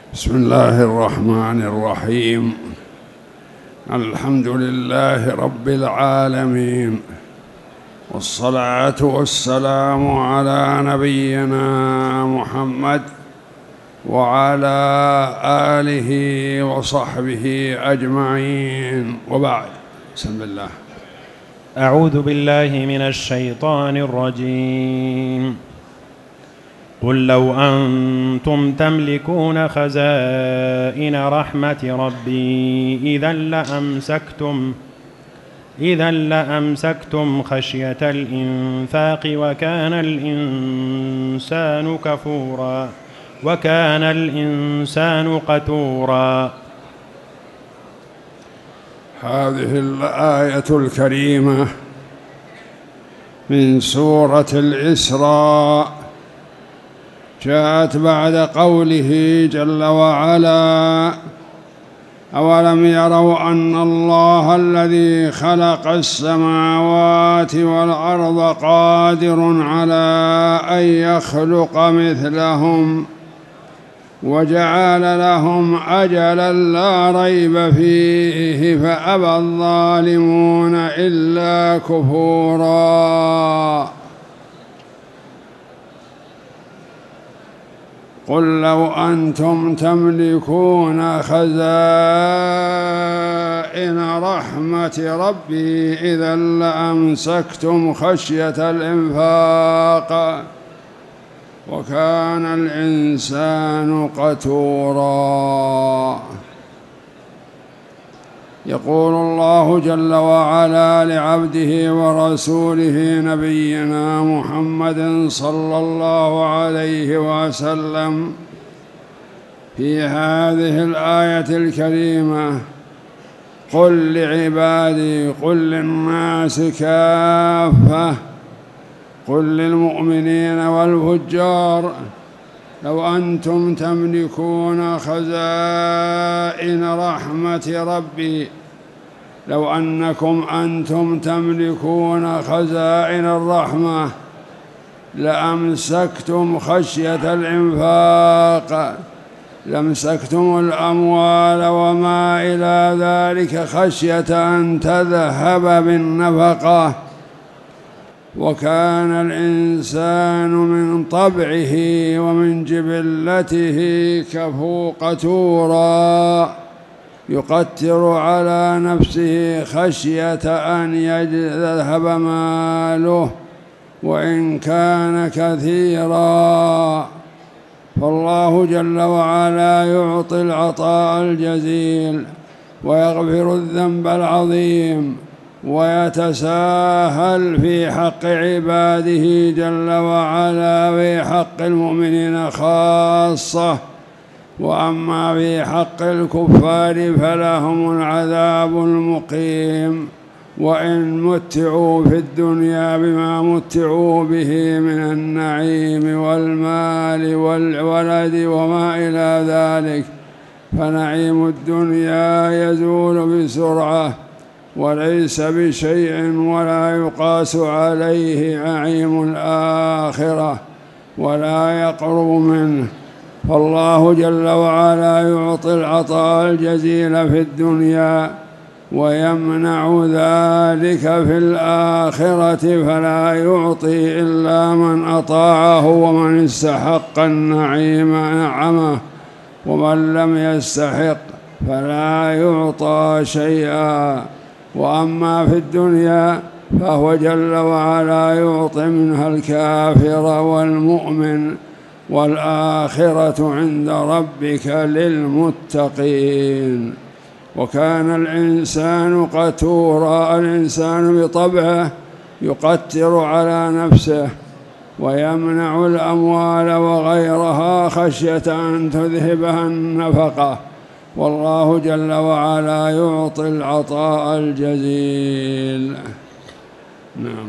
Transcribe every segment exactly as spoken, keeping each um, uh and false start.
بسم الله الرحمن الرحيم. الحمد لله رب العالمين، والصلاة والسلام على نبينا محمد وعلى آله وصحبه أجمعين، وبعد. بسم الله. أعوذ بالله من الشيطان الرجيم. قل لو أنتم تملكون خزائن رحمة ربي إذا لأمسكتم إذا لأمسكتم خشية الإنفاق وكان الإنسان كفورا وكان الإنسان قتورا. هذه الآية الكريمة من سورة الإسراء جاءت بعد قوله جل وعلا: أولم يروا أن الله الذي خلق السماوات والأرض قادر على أن يخلق مثلهم وجعل لهم أجلا لا ريب فيه فأبى الظالمون إلا كفورا. قل لو أنتم تملكون خزائن رحمة ربي إذا لأمسكتم خشية الإنفاق وكان الإنسان قتورا. يقول الله جل وعلا لعبده ورسوله نبينا محمد صلى الله عليه وسلم في هذه الآية الكريمة: قل لعبادي، قل للناس كافة، قل للمؤمنين والفجار لو أنتم تملكون خزائن رحمة ربي، لو أنكم أنتم تملكون خزائن الرحمة لأمسكتم خشية الإنفاق، لمسكتم الأموال وما إلى ذلك خشية أن تذهب بالنفقة. وكان الإنسان من طبعه ومن جبلته كفو قتورا، يقتر على نفسه خشية أن يذهب ماله وإن كان كثيرا. فالله جل وعلا يعطي العطاء الجزيل ويغفر الذنب العظيم ويتساهل في حق عباده جل وعلا في حق المؤمنين خاصة. وأما في حق الكفار فلهم العذاب المقيم، وإن متعوا في الدنيا بما متعوا به من النعيم والمال والولد وما إلى ذلك، فنعيم الدنيا يزول بسرعة وليس بشيء ولا يقاس عليه نعيم الآخرة ولا يقرب منه. فالله جل وعلا يعطي العطاء الجزيل في الدنيا ويمنع ذلك في الآخرة، فلا يعطي إلا من أطاعه ومن استحق النعيم نعمه، ومن لم يستحق فلا يعطى شيئا. وأما في الدنيا فهو جل وعلا يعطي منها الكافر والمؤمن، والآخرة عند ربك للمتقين. وكان الإنسان قتورا، الإنسان بطبعه يقتر على نفسه ويمنع الأموال وغيرها خشية أن تذهبها النفقة، والله جل وعلا يعطي العطاء الجزيل. نعم.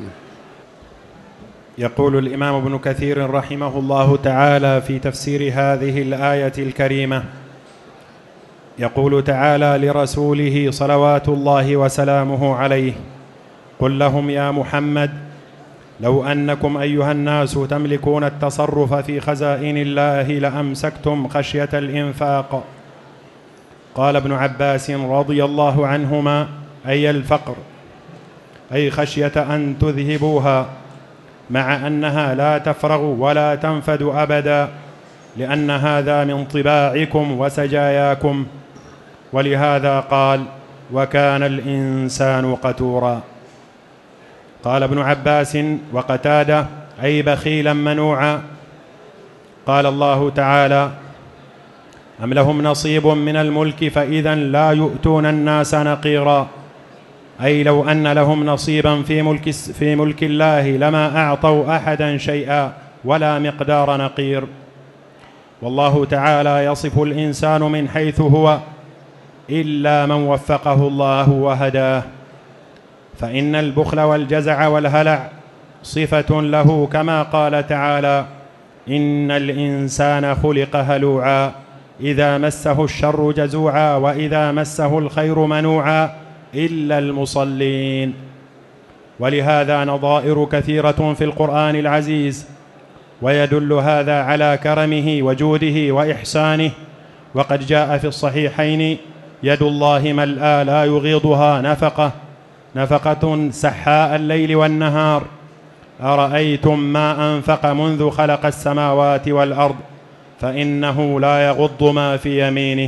يقول الإمام ابن كثير رحمه الله تعالى في تفسير هذه الآية الكريمة: يقول تعالى لرسوله صلوات الله وسلامه عليه: قل لهم يا محمد لو أنكم أيها الناس تملكون التصرف في خزائن الله لأمسكتم خشية الإنفاق. قال ابن عباس رضي الله عنهما: أي الفقر، أي خشية أن تذهبوها، مع أنها لا تفرغ ولا تنفد أبدا، لأن هذا من طباعكم وسجاياكم. ولهذا قال: وكان الإنسان قتورا. قال ابن عباس وقتادة: أي بخيلا منوعا. قال الله تعالى: أم لهم نصيب من الملك فإذا لا يؤتون الناس نقيرا، أي لو أن لهم نصيبا في ملك, في ملك الله لما أعطوا أحدا شيئا ولا مقدار نقير. والله تعالى يصف الإنسان من حيث هو إلا من وفقه الله وهداه، فإن البخل والجزع والهلع صفة له، كما قال تعالى: إن الإنسان خلق هلوعا إذا مسه الشر جزوعا وإذا مسه الخير منوعا إلا المصلين. ولهذا نظائر كثيرة في القرآن العزيز، ويدل هذا على كرمه وجوده وإحسانه. وقد جاء في الصحيحين: يد الله ملأى لا يغيضها نفقة، نفقة سحاء الليل والنهار، أرأيتم ما أنفق منذ خلق السماوات والأرض فإنه لا يغض ما في يمينه.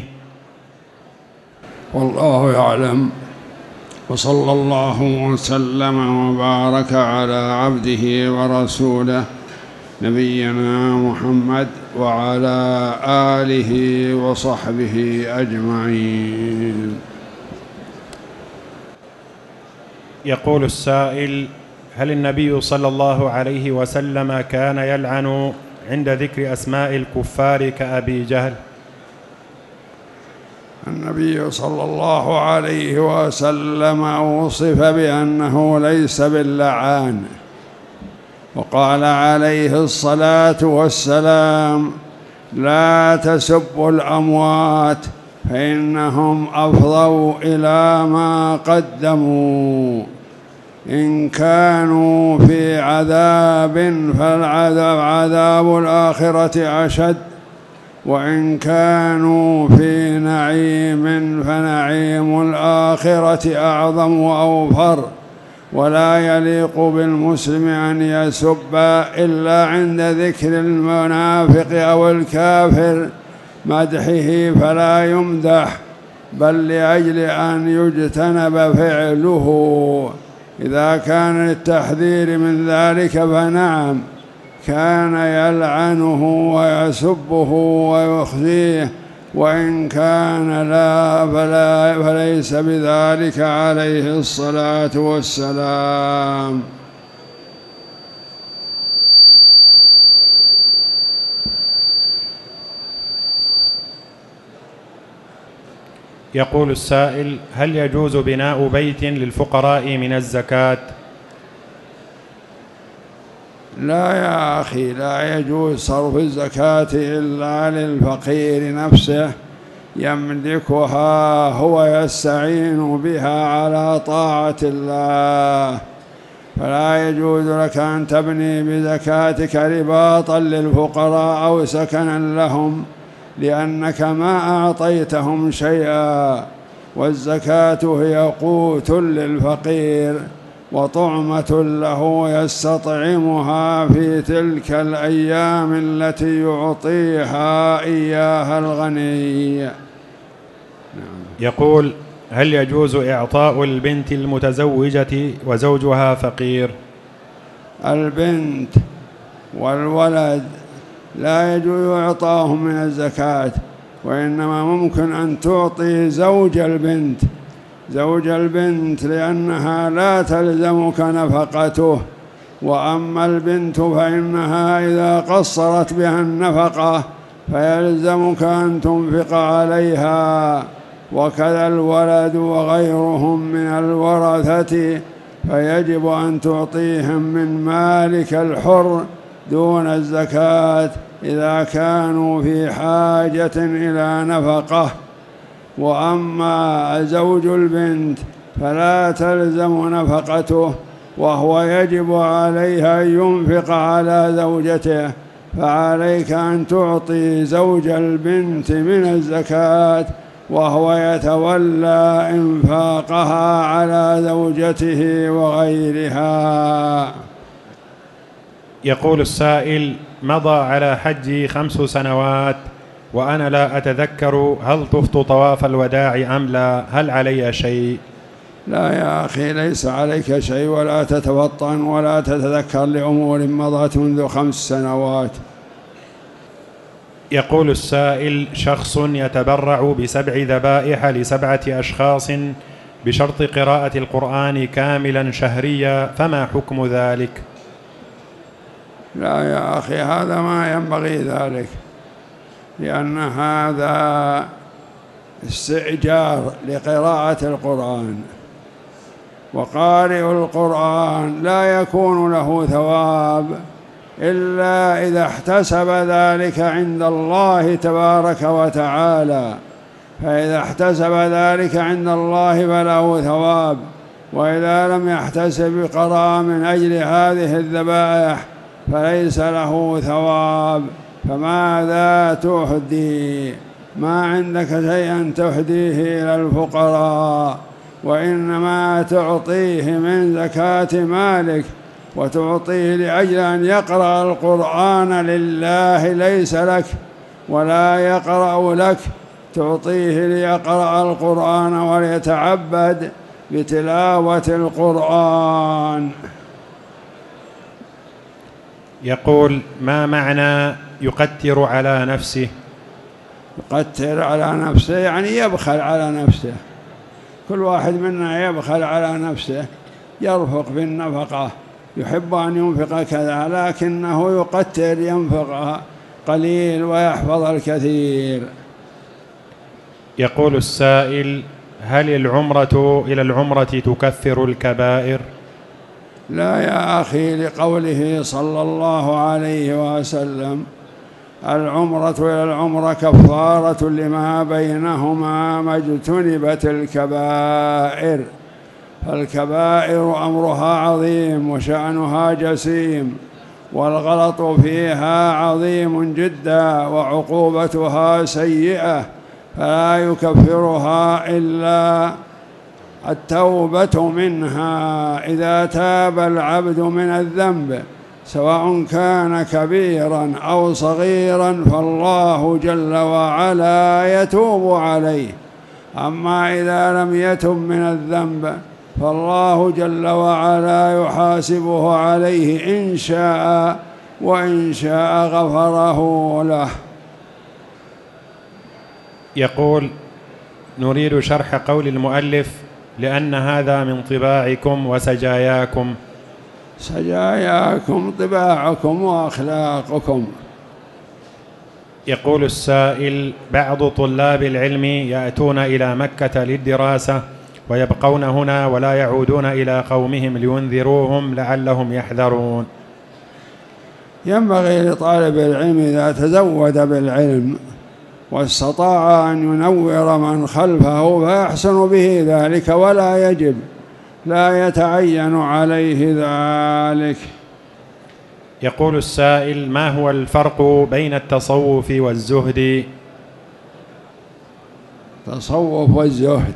والله يعلم. وصلى الله وسلم وبارك على عبده ورسوله نبينا محمد وعلى آله وصحبه أجمعين. يقول السائل: هل النبي صلى الله عليه وسلم كان يلعن عند ذكر أسماء الكفار كأبي جهل؟ النبي صلى الله عليه وسلم وصف بأنه ليس باللعان، وقال عليه الصلاة والسلام: لا تسبوا الأموات فإنهم أفضوا إلى ما قدموا، إن كانوا في عذاب فالعذاب عذاب الآخرة أشد، وإن كانوا في نعيم فنعيم الآخرة أعظم وأوفر. ولا يليق بالمسلم أن يسب إلا عند ذكر المنافق أو الكافر مدحه فلا يمدح، بل لأجل أن يجتنب فعله. إذا كان للتحذير من ذلك فنعم، كان يلعنه ويسبه ويخزيه، وإن كان لا فلا فليس بذلك عليه الصلاة والسلام. يقول السائل: هل يجوز بناء بيت للفقراء من الزكاة؟ لا يا أخي، لا يجوز صرف الزكاة إلا للفقير نفسه يملكها هو يستعين بها على طاعة الله. فلا يجوز لك أن تبني بزكاتك رباطا للفقراء أو سكنا لهم، لأنك ما أعطيتهم شيئا، والزكاة هي قوت للفقير وطعمة له يستطعمها في تلك الأيام التي يعطيها إياها الغني. يقول: هل يجوز إعطاء البنت المتزوجة وزوجها فقير؟ البنت والولد لا يجوز إعطاهم من الزكاة، وإنما ممكن أن تعطي زوج البنت زوج البنت لأنها لا تلزمك نفقته. وأما البنت فإنها إذا قصرت بها النفقة فيلزمك أن تنفق عليها، وكذا الولد وغيرهم من الورثة، فيجب أن تعطيهم من مالك الحر دون الزكاة إذا كانوا في حاجة إلى نفقة. وأما زوج البنت فلا تلزم نفقته، وهو يجب عليه أن ينفق على زوجته، فعليك أن تعطي زوج البنت من الزكاة وهو يتولى إنفاقها على زوجته وغيرها. يقول السائل: مضى على حجي خمس سنوات وأنا لا أتذكر هل طفت طواف الوداع أم لا، هل علي شيء؟ لا يا أخي، ليس عليك شيء، ولا تتفطن ولا تتذكر لأمور مضت منذ خمس سنوات. يقول السائل: شخص يتبرع بسبع ذبائح لسبعة أشخاص بشرط قراءة القرآن كاملا شهريا، فما حكم ذلك؟ لا يا أخي، هذا ما ينبغي ذلك، لأن هذا استئجار لقراءة القرآن، وقارئ القرآن لا يكون له ثواب إلا إذا احتسب ذلك عند الله تبارك وتعالى، فإذا احتسب ذلك عند الله فله ثواب، وإذا لم يحتسب قرأ من أجل هذه الذبائح فليس له ثواب. فماذا تهدي؟ ما عندك شيئا تهديه إلى الفقراء، وإنما تعطيه من زكاة مالك، وتعطيه لأجل أن يقرأ القرآن لله، ليس لك ولا يقرأ لك، تعطيه ليقرأ القرآن وليتعبد بتلاوة القرآن. يقول: ما معنى يقتر على نفسه؟ يقتر على نفسه يعني يبخل على نفسه، كل واحد منا يبخل على نفسه، يرفق بالنفقة، يحب أن ينفق كذا، لكنه يقتر، ينفق قليل ويحفظ الكثير. يقول السائل: هل العمرة إلى العمرة تكفر الكبائر؟ لا يا أخي، لقوله صلى الله عليه وسلم: العمرة إلى العمرة كفارة لما بينهما ما اجتنبت الكبائر. فالكبائر أمرها عظيم وشأنها جسيم، والغلط فيها عظيم جدا وعقوبتها سيئة، فلا يكفرها إلا التوبة منها. إذا تاب العبد من الذنب سواء كان كبيرا أو صغيرا فالله جل وعلا يتوب عليه، أما إذا لم يتب من الذنب فالله جل وعلا يحاسبه عليه إن شاء، وإن شاء غفره له. يقول: نريد شرح قول المؤلف: لأن هذا من طباعكم وسجاياكم. سجاياكم طباعكم وأخلاقكم. يقول السائل: بعض طلاب العلم يأتون إلى مكة للدراسة ويبقون هنا ولا يعودون إلى قومهم لينذروهم لعلهم يحذرون. ينبغي لطالب العلم إذا تزود بالعلم واستطاع أن ينور من خلفه فيحسن به ذلك، ولا يجب، لا يتعين عليه ذلك. يقول السائل: ما هو الفرق بين التصوف والزهد؟ التصوف والزهد،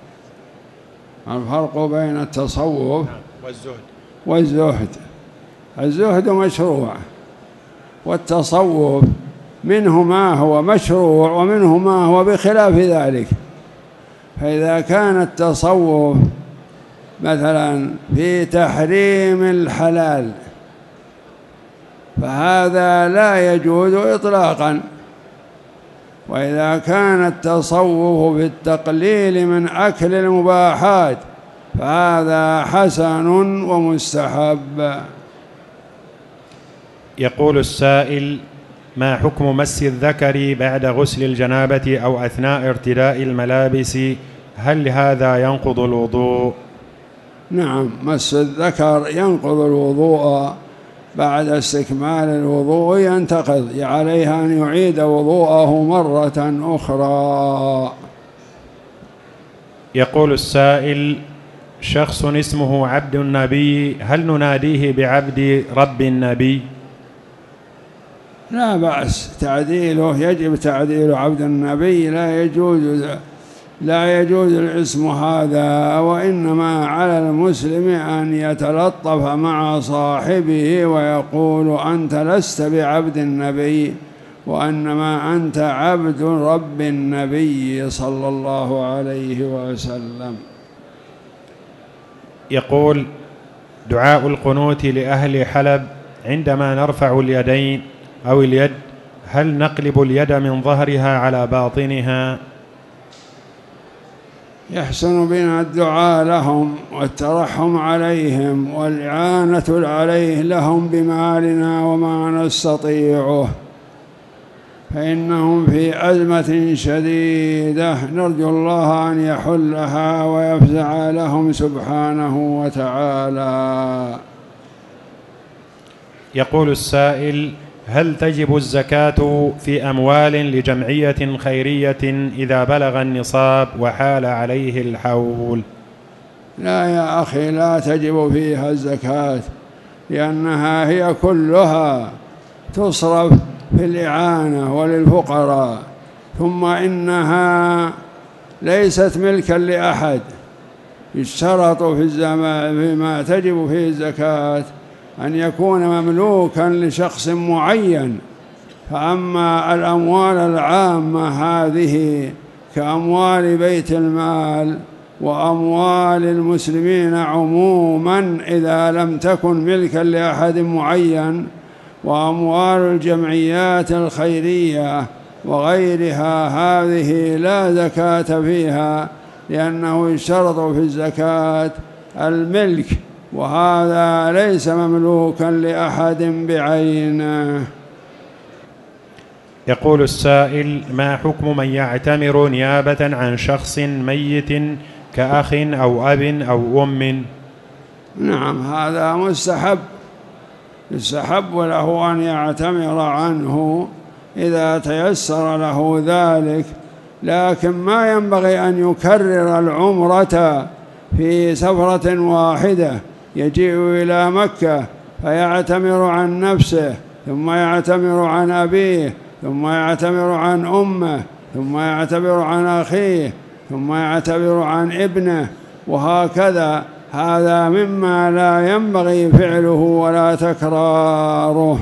الفرق بين التصوف والزهد والزهد الزهد مشروع، والتصوف منه ما هو مشروع ومنه ما هو بخلاف ذلك. فإذا كان التصوف مثلا في تحريم الحلال فهذا لا يجوز إطلاقا، وإذا كان التصوف في التقليل من أكل المباحات فهذا حسن ومستحب. يقول السائل: ما حكم مس الذكر بعد غسل الجنابة أو أثناء ارتداء الملابس؟ هل هذا ينقض الوضوء؟ نعم، مس الذكر ينقض الوضوء، بعد استكمال الوضوء ينتقض، عليه أن يعيد وضوءه مرة أخرى. يقول السائل: شخص اسمه عبد النبي، هل نناديه بعبد رب النبي؟ لا بأس تعديله، يجب تعديل عبد النبي، لا يجوز لا يجوز الاسم هذا، وإنما على المسلم أن يتلطف مع صاحبه ويقول أنت لست بعبد النبي، وإنما أنت عبد رب النبي صلى الله عليه وسلم. يقول: دعاء القنوت لأهل حلب عندما نرفع اليدين أو اليد، هل نقلب اليد من ظهرها على باطنها؟ يحسن بنا الدعاء لهم والترحم عليهم والإعانة عليه لهم بمالنا وما نستطيعه، فإنهم في أزمة شديدة، نرجو الله أن يحلها ويفزع لهم سبحانه وتعالى. يقول السائل: هل تجب الزكاة في أموال لجمعية خيرية إذا بلغ النصاب وحال عليه الحول؟ لا يا أخي، لا تجب فيها الزكاة، لأنها هي كلها تصرف في الإعانة وللفقراء، ثم إنها ليست ملكا لأحد. يشترط في الزمان فيما تجب فيه الزكاة أن يكون مملوكا لشخص معين، فأما الأموال العامة هذه كأموال بيت المال وأموال المسلمين عموما إذا لم تكن ملكا لأحد معين، وأموال الجمعيات الخيرية وغيرها هذه لا زكاة فيها، لأنه يشترط في الزكاة الملك، وهذا ليس مملوكا لأحد بعينه. يقول السائل: ما حكم من يعتمر نيابة عن شخص ميت كأخ أو أب أو أم؟ نعم، هذا مستحب، يستحب له أن يعتمر عنه إذا تيسر له ذلك، لكن ما ينبغي أن يكرر العمرة في سفرة واحدة، يجيء إلى مكة فيعتمر عن نفسه، ثم يعتمر عن أبيه، ثم يعتمر عن أمه، ثم يعتمر عن أخيه، ثم يعتمر عن ابنه، وهكذا. هذا مما لا ينبغي فعله ولا تكراره.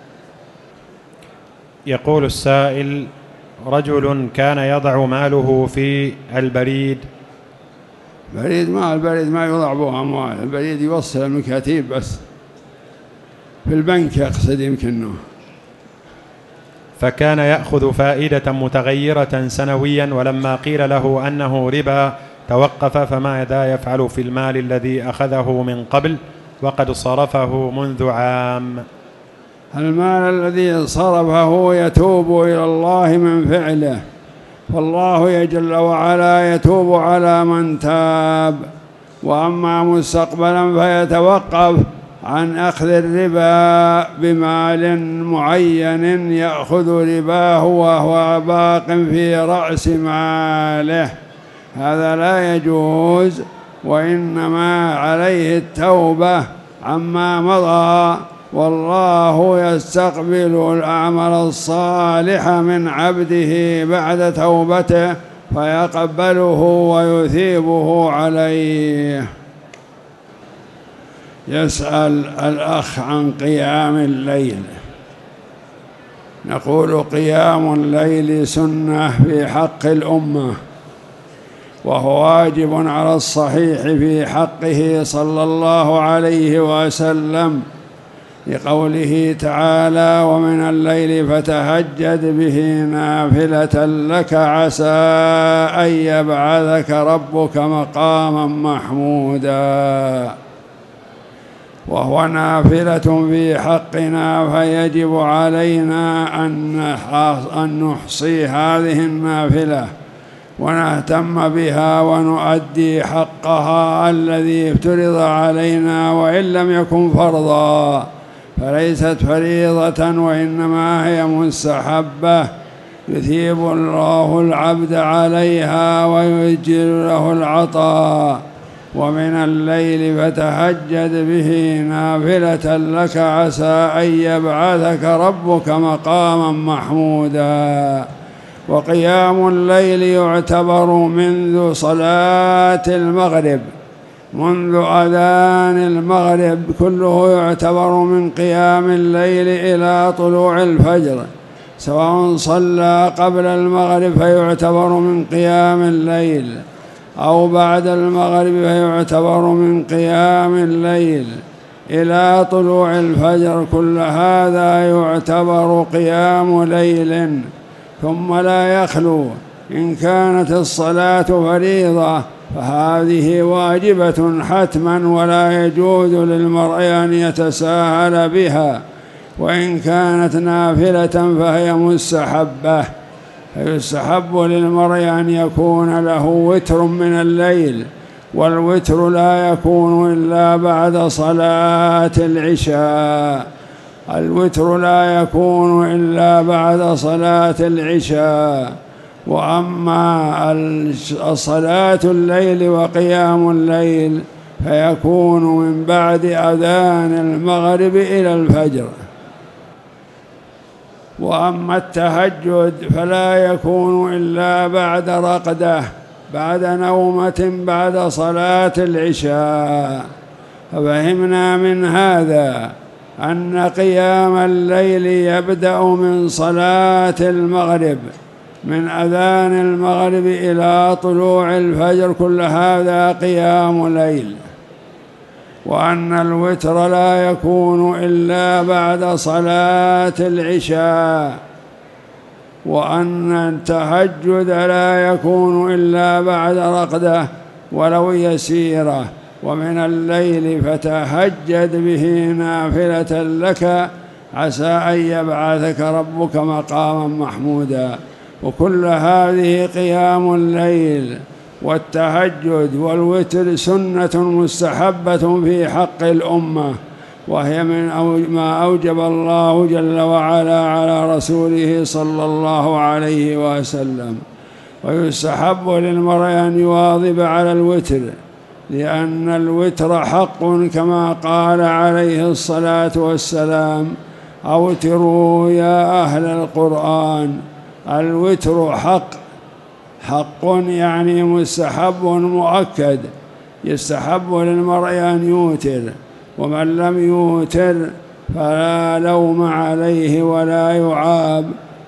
يقول السائل: رجل كان يضع ماله في البريد. بريد ما البريد ما يوضع به أموال، البريد يوصل المكاتيب بس، في البنك يقصد يمكنه. فكان يأخذ فائدة متغيرة سنويا، ولما قيل له أنه ربا توقف، فماذا يفعل في المال الذي أخذه من قبل وقد صرفه منذ عام؟ المال الذي صرفه يتوب إلى الله من فعله، فالله جل وعلا يتوب على من تاب، وأما مستقبلا فيتوقف عن أخذ الربا بمال معين يأخذ رباه وهو باق في رأس ماله، هذا لا يجوز، وإنما عليه التوبة عما مضى، والله يستقبل الأعمال الصالحة من عبده بعد توبته فيقبله ويثيبه عليه. يسأل الأخ عن قيام الليل. نقول قيام الليل سنة في حق الأمة، وهو واجب على الصحيح في حقه صلى الله عليه وسلم، لقوله تعالى: ومن الليل فتهجد به نافلة لك عسى أن يبعثك ربك مقاما محمودا. وهو نافلة في حقنا، فيجب علينا أن نحصي هذه النافلة ونهتم بها ونؤدي حقها الذي افترض علينا، وإن لم يكن فرضا فليست فريضة وإنما هي مستحبة، يثيب الله العبد عليها ويجزل له العطاء، ومن الليل فتهجد به نافلة لك عسى أن يبعثك ربك مقاما محمودا. وقيام الليل يعتبر منذ صلاة المغرب، منذ أذان المغرب كله يعتبر من قيام الليل إلى طلوع الفجر، سواء صلى قبل المغرب فيعتبر من قيام الليل أو بعد المغرب فيعتبر من قيام الليل إلى طلوع الفجر، كل هذا يعتبر قيام ليل. ثم لا يخلو إن كانت الصلاة فريضة فهذه واجبة حتما ولا يجوز للمرء أن يتساهل بها، وإن كانت نافلة فهي مستحبة، فيستحب للمرء أن يكون له وتر من الليل، والوتر لا يكون إلا بعد صلاة العشاء، الوتر لا يكون إلا بعد صلاة العشاء. وأما صلاة الليل وقيام الليل فيكون من بعد أذان المغرب إلى الفجر. وأما التهجد فلا يكون إلا بعد رقدة، بعد نومة بعد صلاة العشاء. ففهمنا من هذا أن قيام الليل يبدأ من صلاة المغرب، من أذان المغرب إلى طلوع الفجر، كل هذا قيام ليل. وأن الوتر لا يكون إلا بعد صلاة العشاء، وأن التهجد لا يكون إلا بعد رقدة ولو يسيرة. ومن الليل فتهجد به نافلة لك عسى أن يبعثك ربك مقاما محمودا. وكل هذه قيام الليل والتهجد والوتر سنة مستحبة في حق الأمة، وهي من ما أوجب الله جل وعلا على رسوله صلى الله عليه وسلم. ويستحب للمرء أن يواظب على الوتر، لأن الوتر حق كما قال عليه الصلاة والسلام: أوتروا يا أهل القرآن. الوتر حق، حق يعني مستحب مؤكد، يستحب للمرء أن يوتر، ومن لم يوتر فلا لوم عليه ولا يعاب،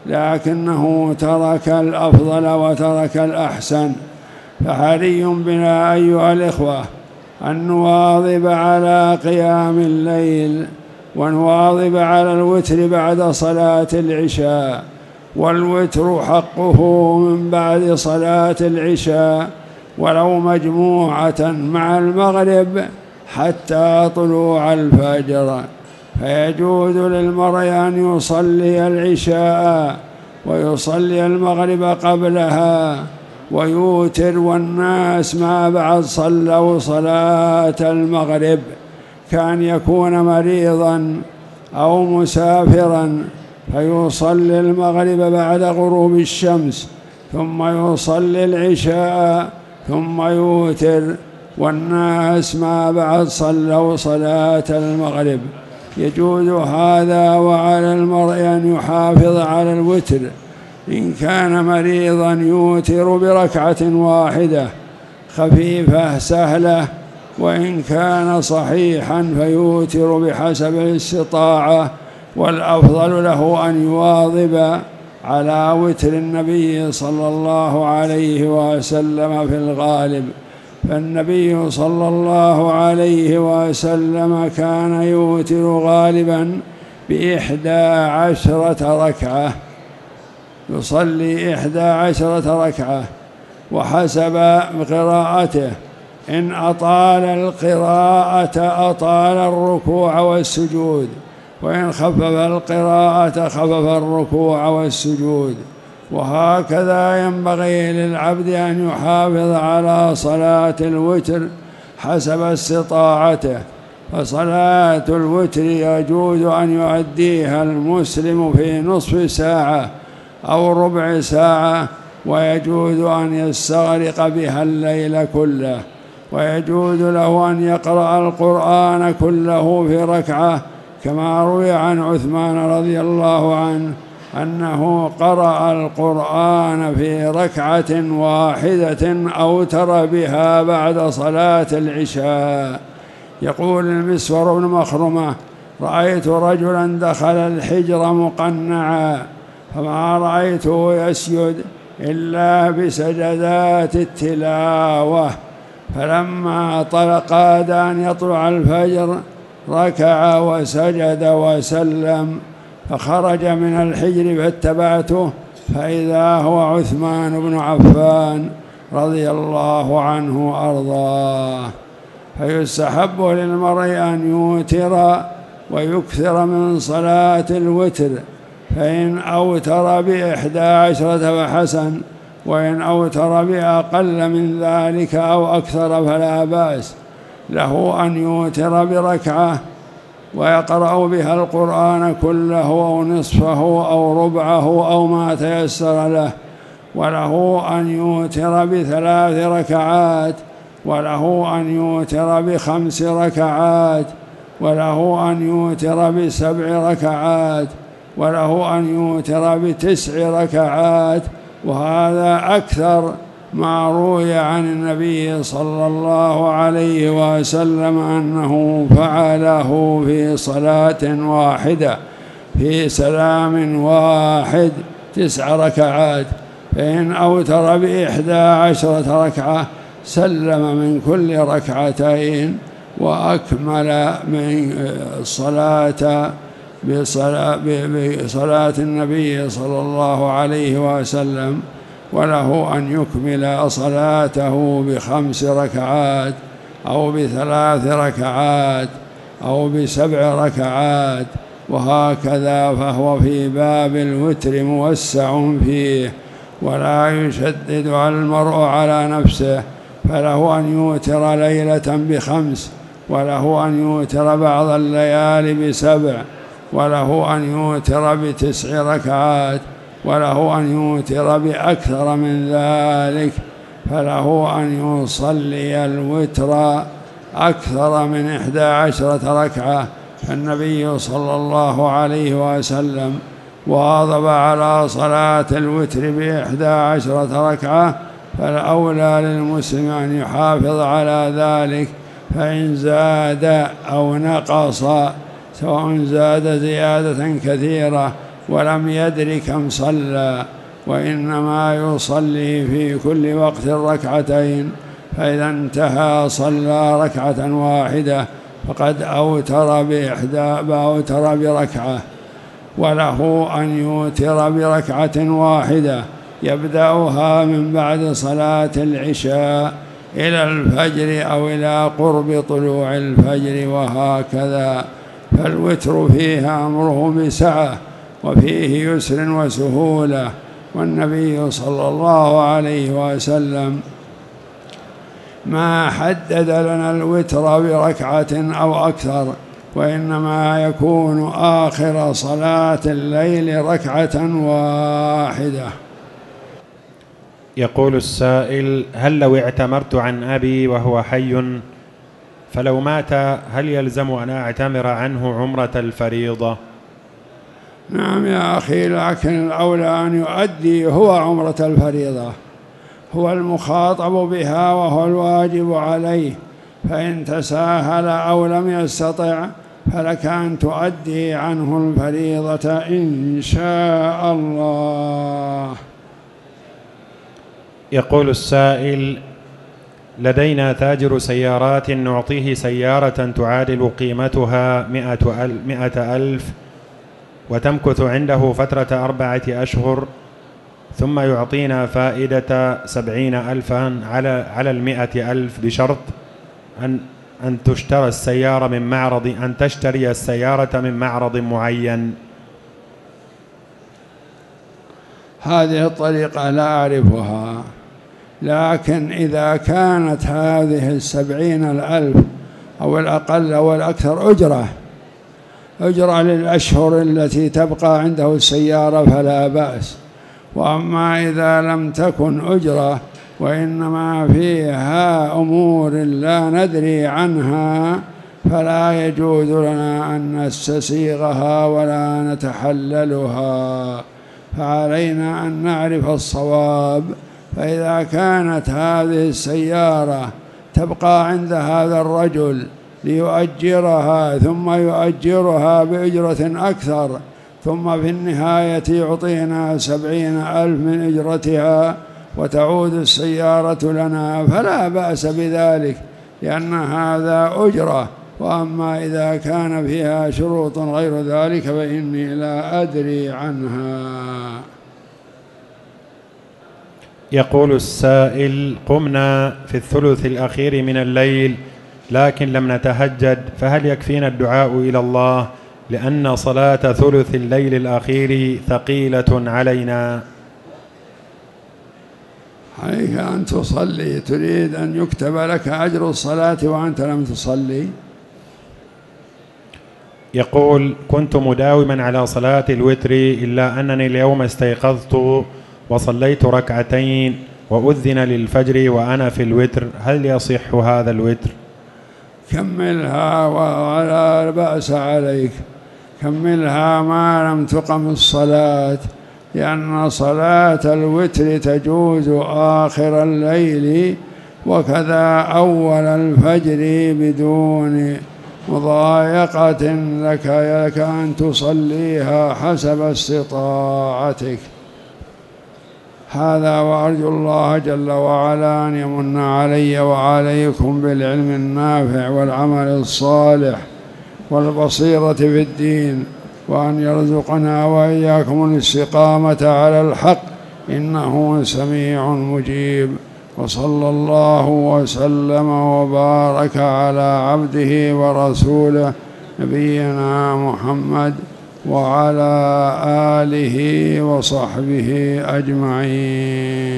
لكنه ترك الأفضل وترك الأحسن. فحري بنا أيها الإخوة أن نواظب على قيام الليل، ونواظب على الوتر بعد صلاة العشاء، والوتر حقه من بعد صلاة العشاء ولو مجموعة مع المغرب حتى طلوع الفجر. فيجوز للمرء أن يصلي العشاء ويصلي المغرب قبلها ويوتر، والناس ما بعد صلوا صلاة المغرب، كان يكون مريضا أو مسافرا فيصلي المغرب بعد غروب الشمس، ثم يصلي العشاء ثم يوتر، والناس ما بعد صلوا صلاة المغرب. يجوز هذا. وعلى المرء أن يحافظ على الوتر، إن كان مريضا يوتر بركعة واحدة خفيفة سهلة، وإن كان صحيحا فيوتر بحسب الاستطاعة، والأفضل له أن يواظب على وتر النبي صلى الله عليه وسلم في الغالب. فالنبي صلى الله عليه وسلم كان يوتر غالبا بإحدى عشرة ركعة، يصلي إحدى عشرة ركعة، وحسب قراءته، إن أطال القراءة أطال الركوع والسجود، وإن خفف القراءة خفف الركوع والسجود. وهكذا ينبغي للعبد أن يحافظ على صلاة الوتر حسب استطاعته. فصلاة الوتر يجوز أن يؤديها المسلم في نصف ساعة أو ربع ساعة، ويجوز أن يستغرق بها الليل كله. ويجوز له أن يقرأ القرآن كله في ركعة، كما روي عن عثمان رضي الله عنه أنه قرأ القرآن في ركعة واحدة أوتر بها بعد صلاة العشاء. يقول المسور بن مخرمة: رأيت رجلا دخل الحجر مقنعا فما رأيته يسجد إلا بسجدات التلاوة، فلما قاد أن يطلع الفجر ركع وسجد وسلم، فخرج من الحجر فاتبعته فإذا هو عثمان بن عفان رضي الله عنه وأرضاه. فيستحب للمرء أن يوتر ويكثر من صلاة الوتر، فإن أوتر بإحدى عشرة فحسن، وإن أوتر بأقل من ذلك أو أكثر فلا بأس. له أن يوتر بركعة ويقرأ بها القرآن كله أو نصفه أو ربعه أو ما تيسر له، وله أن يوتر بثلاث ركعات، وله أن يوتر بخمس ركعات، وله أن يوتر بسبع ركعات، وله أن يوتر بتسع ركعات. وهذا أكثر ما روي عن النبي صلى الله عليه وسلم أنه فعله في صلاة واحدة في سلام واحد تسع ركعات. فإن أوتر بإحدى عشرة ركعة سلم من كل ركعتين وأكمل من الصلاة بصلاة النبي صلى الله عليه وسلم. وله أن يكمل صلاته بخمس ركعات أو بثلاث ركعات أو بسبع ركعات، وهكذا، فهو في باب الوتر موسع فيه، ولا يشدد المرء على نفسه. فله أن يوتر ليلة بخمس، وله أن يوتر بعض الليالي بسبع، وله أن يوتر بتسع ركعات، وله أن يوتر بأكثر من ذلك. فله أن يصلي الوتر أكثر من إحدى عشرة ركعة. فالنبي صلى الله عليه وسلم واظب على صلاة الوتر بإحدى عشرة ركعة، فالأولى للمسلم أن يحافظ على ذلك. فإن زاد أو نقص، سواء زاد زيادة كثيرة ولم يدر كم صلى، وإنما يصلي في كل وقت ركعتين، فإذا انتهى صلى ركعة واحدة فقد أوتر بإحدى أوتر بركعة. وله أن يوتر بركعة واحدة يبدأها من بعد صلاة العشاء إلى الفجر أو إلى قرب طلوع الفجر، وهكذا. فالوتر فيها أمره بسعة وفيه يسر وسهولة. والنبي صلى الله عليه وسلم ما حدد لنا الوتر بركعة أو أكثر، وإنما يكون آخر صلاة الليل ركعة واحدة. يقول السائل: هل لو اعتمرت عن أبي وهو حي فلو مات هل يلزم أن أعتمر عنه عمرة الفريضة؟ نعم يا أخي، لكن الأولى أن يؤدي هو عمرة الفريضة، هو المخاطب بها وهو الواجب عليه. فإن تساهل أو لم يستطع فلك أن تؤدي عنه الفريضة إن شاء الله. يقول السائل: لدينا تاجر سيارات نعطيه سيارة تعادل قيمتها مئة ألف وتمكث عنده فترة أربعة أشهر، ثم يعطينا فائدة سبعين ألفا على على المئة ألف بشرط أن أن تشترى السيارة من معرض أن تشتري السيارة من معرض معين. هذه الطريقة لا أعرفها، لكن إذا كانت هذه السبعين الألف أو الأقل أو الأكثر أجرة أجرة للأشهر التي تبقى عنده السيارة فلا بأس. وأما إذا لم تكن أجرة وإنما فيها أمور لا ندري عنها، فلا يجوز لنا أن نستسيغها ولا نتحللها، فعلينا أن نعرف الصواب. فإذا كانت هذه السيارة تبقى عند هذا الرجل ليؤجرها ثم يؤجرها بأجرة أكثر، ثم في النهاية يعطينا سبعين ألف من أجرتها وتعود السيارة لنا، فلا بأس بذلك، لأن هذا أجرة. وأما إذا كان فيها شروط غير ذلك فإني لا أدري عنها. يقول السائل: قمنا في الثلث الأخير من الليل لكن لم نتهجد، فهل يكفينا الدعاء إلى الله لأن صلاة ثلث الليل الأخير ثقيلة علينا؟ عليك أن تصلي. تريد أن يكتب لك أجر الصلاة وأنت لم تصلي؟ يقول: كنت مداوما على صلاة الوتر، إلا أنني اليوم استيقظت وصليت ركعتين وأذن للفجر وأنا في الوتر، هل يصح هذا الوتر؟ كملها ولا بأس عليك، كملها ما لم تقم الصلاة، لأن صلاة الوتر تجوز آخر الليل وكذا أول الفجر بدون مضايقة لك لك أن تصليها حسب استطاعتك. هذا، وأرجو الله جل وعلا أن يمن علي وعليكم بالعلم النافع والعمل الصالح والبصيرة في الدين، وأن يرزقنا وإياكم الاستقامة على الحق، إنه سميع مجيب. وصلى الله وسلم وبارك على عبده ورسوله نبينا محمد وعلى آله وصحبه أجمعين.